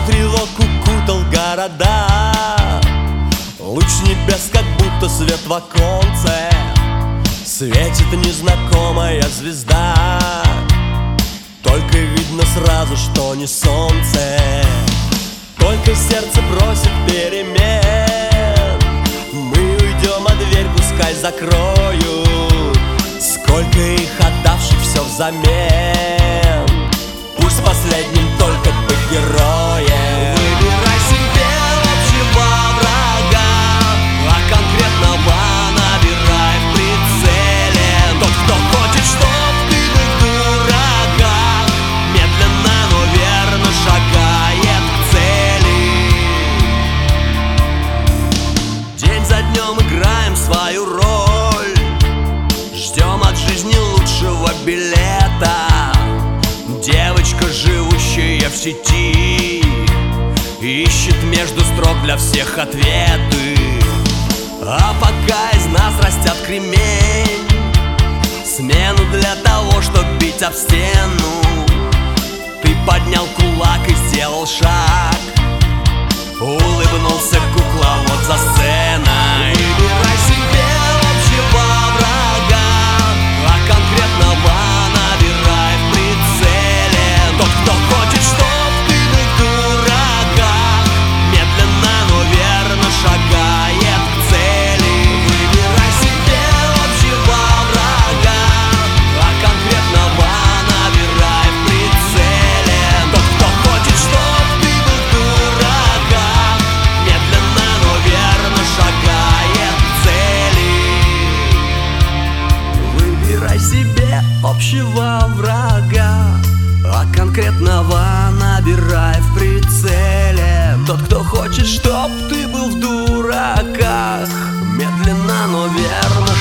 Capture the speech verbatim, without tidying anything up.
тревог укутал города. Луч небес, как будто свет в оконце, светит незнакомая звезда. Только видно сразу, что не солнце, только сердце просит перемен. Мы уйдем, а дверь пускай закроют. Сколько их отдавших все взамен. Пусть последним только быть героем. Выбирай себе общего врага, а конкретного набирай в прицеле. Тот, кто хочет, чтоб ты был в дураках, медленно, но верно шагает к цели. День за днем играем свою роль, ждем от жизни лучшего билета. Девочка, живущая в сети, ищет между строк для всех ответы. А пока из нас растят кремень, смену для того, чтобы бить об стену, ты поднял кулак и сделал шаг, улыбнулся кукловод за сценой. Выбирай себе общего врага, а конкретного набирай в прицеле. Тот, кто хочет, чтоб ты был в дураках, медленно, но верно шагает к цели. Выбирай себе общего врага, а конкретного набирай в прицеле. Тот, кто хочет, чтоб ты был в дураках, медленно, но верно шагает к цели. Выбирай себе общего врага, а конкретного набирай в прицеле. Тот, кто хочет, чтоб ты был в дураках, медленно, но верно